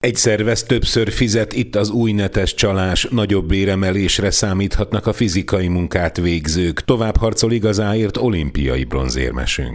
Egy szervez többször fizet, itt az új netes csalás, nagyobb béremelésre számíthatnak a fizikai munkát végzők, tovább harcol igazáért olimpiai bronzérmesünk.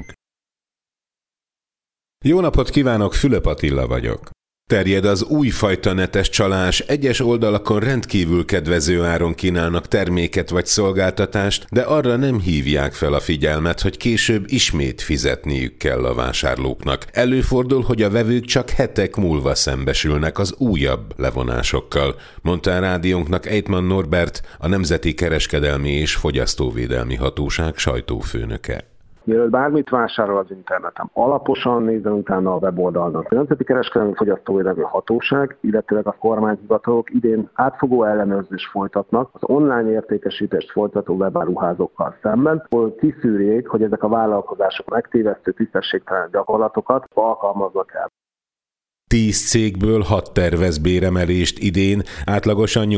Jó napot kívánok, Fülöp Attila vagyok. Terjed az újfajta netes csalás, egyes oldalakon rendkívül kedvező áron kínálnak terméket vagy szolgáltatást, de arra nem hívják fel a figyelmet, hogy később ismét fizetniük kell a vásárlóknak. Előfordul, hogy a vevők csak hetek múlva szembesülnek az újabb levonásokkal, mondta a rádiónknak Ejtman Norbert, a Nemzeti Kereskedelmi és Fogyasztóvédelmi Hatóság sajtófőnöke. Mielőtt bármit vásárol az interneten, alaposan nézzen utána a weboldalnak. A Nemzeti Kereskedelmi Fogyasztóvédelmi Hatóság, illetőleg a kormányhivatalok idén átfogó ellenőrzést folytatnak az online értékesítést folytató webáruházókkal szemben, hogy kiszűrjék, hogy ezek a vállalkozások megtévesztő tisztességtelen gyakorlatokat alkalmaznak el. 10 cégből 6 tervez béremelést idén, átlagosan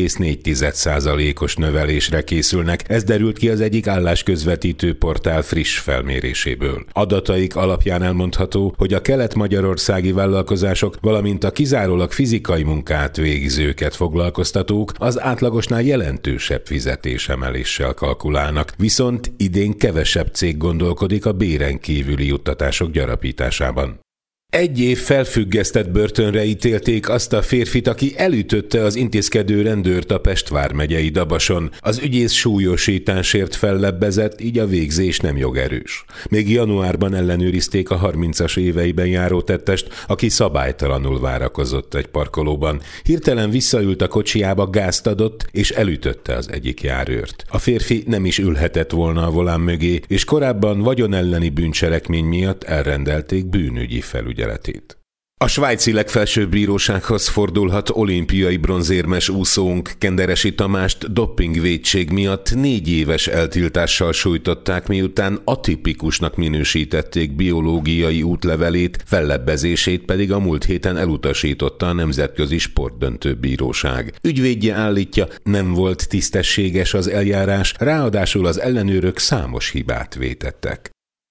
8,4%-os növelésre készülnek. Ez derült ki az egyik állásközvetítő portál friss felméréséből. Adataik alapján elmondható, hogy a kelet-magyarországi vállalkozások, valamint a kizárólag fizikai munkát végzőket foglalkoztatók az átlagosnál jelentősebb fizetésemeléssel kalkulálnak, viszont idén kevesebb cég gondolkodik a béren kívüli juttatások gyarapításában. 1 év felfüggesztett börtönre ítélték azt a férfit, aki elütötte az intézkedő rendőrt a Pest vármegyei Dabason. Az ügyész súlyosításért fellebbezett, így a végzés nem jogerős. Még januárban ellenőrizték a 30-as éveiben járó tettest, aki szabálytalanul várakozott egy parkolóban. Hirtelen visszaült a kocsijába, gázt adott, és elütötte az egyik járőrt. A férfi nem is ülhetett volna a volán mögé, és korábban vagyonelleni bűncselekmény miatt elrendelték bűnügyi felügyeletét. A svájci legfelsőbb bírósághoz fordulhat olimpiai bronzérmes úszónk. Kenderesi Tamást doppingvétség miatt 4 éves eltiltással sújtották, miután atipikusnak minősítették biológiai útlevelét, fellebbezését pedig a múlt héten elutasította a Nemzetközi Sportdöntő Bíróság. Ügyvédje állítja, nem volt tisztességes az eljárás, ráadásul az ellenőrök számos hibát vétettek.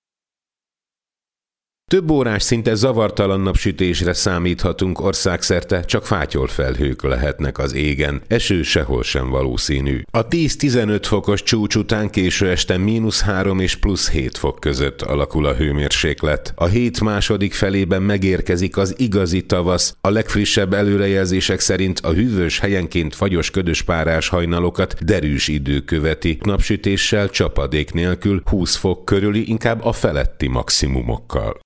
Több órás, szinte zavartalan napsütésre számíthatunk országszerte, csak fátyolfelhők lehetnek az égen, eső sehol sem valószínű. A 10-15 fokos csúcs után késő este -3 és +7 fok között alakul a hőmérséklet. A hét második felében megérkezik az igazi tavasz, a legfrissebb előrejelzések szerint a hűvös, helyenként fagyos ködös párás hajnalokat derűs idő követi, napsütéssel, csapadék nélkül 20 fok körüli, inkább a feletti maximumokkal.